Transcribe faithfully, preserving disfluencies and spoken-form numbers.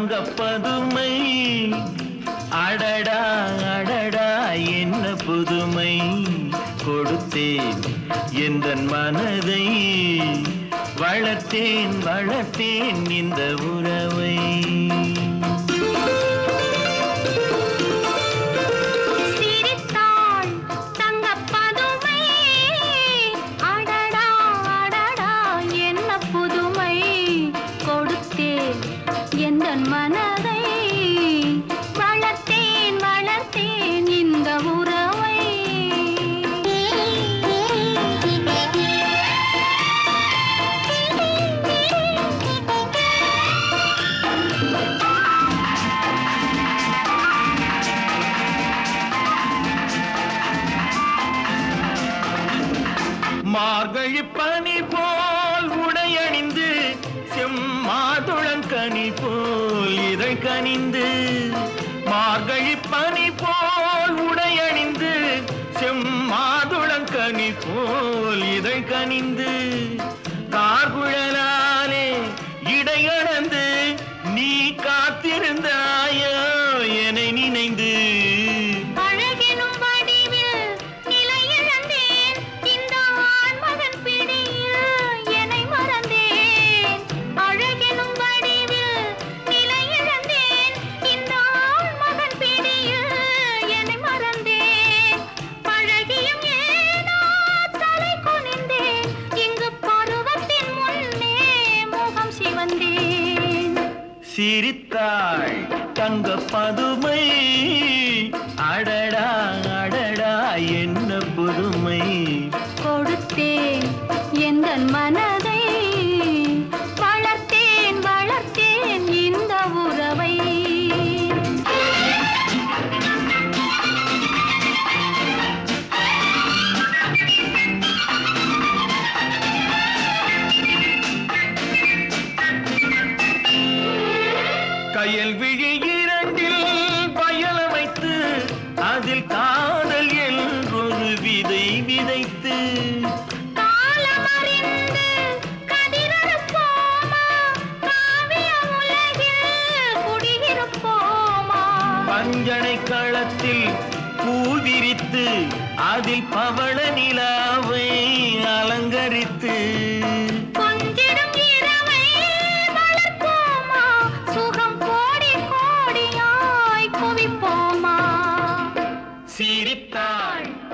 தங்கப்பதுமை அடடா அடடா என்ன புதுமை கொடுத்தேன் எந்தன் மனதை வளர்த்தேன் வளர்த்தேன் இந்த உறவை சிரித்தாள் தங்கப்பதுமை அடடா அடடா என்ன புதுமை கொடுத்தேன் எந்தன் மனதை வளர்த்தேன் வளர்த்தேன் இந்த உறவை மார்கழி பனி போல் உடையணிந்து செம்மாதுளங்கனி போல் இதை கனிந்து மார்கழி பனி போல் உடையணிந்து செம்மாதுளங்கனி போல் இதை கனிந்து கார்குழலாலே இடையளந்து நீ காத்திருந்தாயோ என்னை நினைந்து சிரித்தாள் தங்கப்பதுமை அடடா அடடா என்ன புதுமை கொடுத்தேன் எந்தன் மனதை வளர்த்தேன் வளர்த்தேன் இந்த உறவை கயல் விழி இரண்டில் பயல வைத்து அதில் காதல் என்றொரு விதை விதைத்து காலமறிந்து கதிரறுப்போமா காவிய உலகில் குடியிருப்போமா பஞ்சனை களத்தில் பூவிரித்து அதில் பவள நிலாவை அலங்கரித்து கொஞ்சிடும் இரவை வளர்ப்போமா சுகம் கோடி கோடியாய் குவிப்போமா சிரித்தாள்